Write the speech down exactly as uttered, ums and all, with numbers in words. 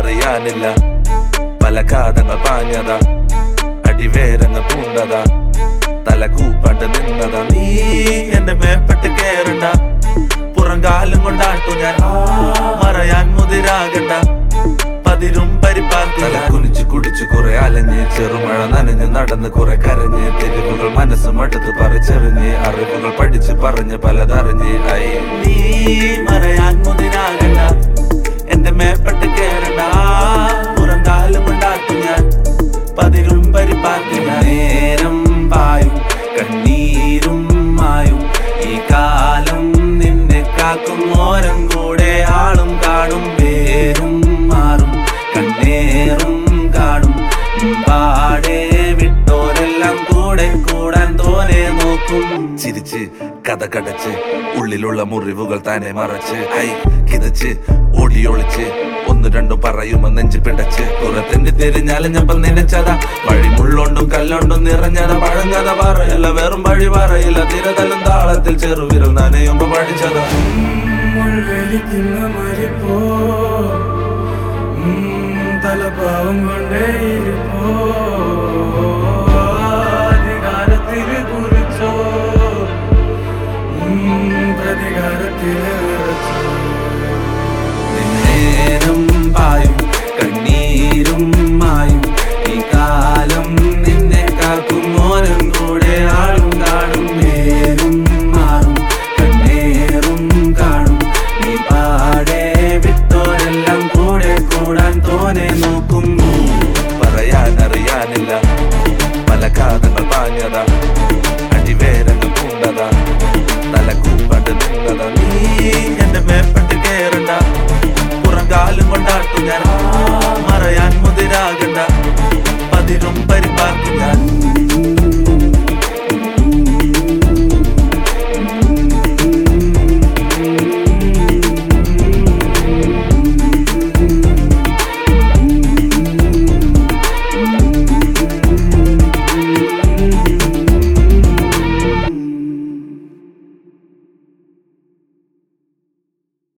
അറിയാനില്ല പല കാതങ്ങൾ പാഞ്ഞതാ അടിവേരങ്ങ പൂണ്ടതാ തല കൂപ്പണ്ട് നിന്നതാ നീ എന്റെ മേപ്പെട്ട് കേറണ്ട പുറംകാലം കൊണ്ടാട്ടു ഞാൻ മറയാൻ മുതിരാകണ്ട പതിരും പരിപാർത്തല കുനിച്ചു കുടിച്ചു കുറെ അലഞ്ഞ് ചെറുമഴ നനഞ്ഞ് നടന്ന് കുറെ കരഞ്ഞ് തെരുവുകൾ മനസ്സ് മടുത്ത് പറിച്ചെറിഞ്ഞ് അറിവുകൾ പഠിച്ച് പറഞ്ഞ് പലതറിഞ്ഞ് ഐ നീ മറയാൻ മുതിരാകണ്ട എന്റെ മേപ്പെട്ട് കേറണ്ട പുറംകാലം കൊണ്ടാട്ടു ഞാൻ പതിരും പരിപാർത്തില്ല നേരം പായും കണ്ണീരും മായും ഈ കാലം നിന്നെ കാക്കും ഓരം കൂടെ ആളും കാണും പേരും മാറും കണ്ണേറും കാണും പാടെ വിട്ടോരെല്ലാം കൂടെ കൂടാൻ തോനെ നോക്കും ചിരിച്ച് കഥ കടച്ച് ഉള്ളിലുള്ള മുറിവുകൾ താനെ മറച്ച് ഹൈ കിതച്ച് ഓടിയൊളിച്ച് ഒന്ന് രണ്ടും പറയുമ്പോ നെഞ്ച് പിടച്ച് കുറെ തെണ്ടി തിരിഞ്ഞാലഞ്ഞപ്പം നനച്ചതാ വഴി മുള്ളോണ്ടും കല്ലോണ്ടും നിറഞ്ഞത പഴഞ്ഞത പറയല്ല വെറും വഴി പറയില്ല തിരതലും താളത്തിൽ ചെറുവിരൽ നനയുമ്പോ പഠിച്ചതാ തലപ്പാവം കൊണ്ടേയിരിപ്പോ അധികാരത്തിൽ കുറിച്ചോ പ്രതികാരത്തിൽ നേരം പായും കണ്ണീരും മായും ഈ കാലം നിന്നെ കാക്കും മോനും കൂടെ ആളും കാണും നേരും മാറും കണ്ണേറും കാണും നീ പാടെ വിട്ടോരെല്ലാം കൂടെ കൂടാൻ തോനെ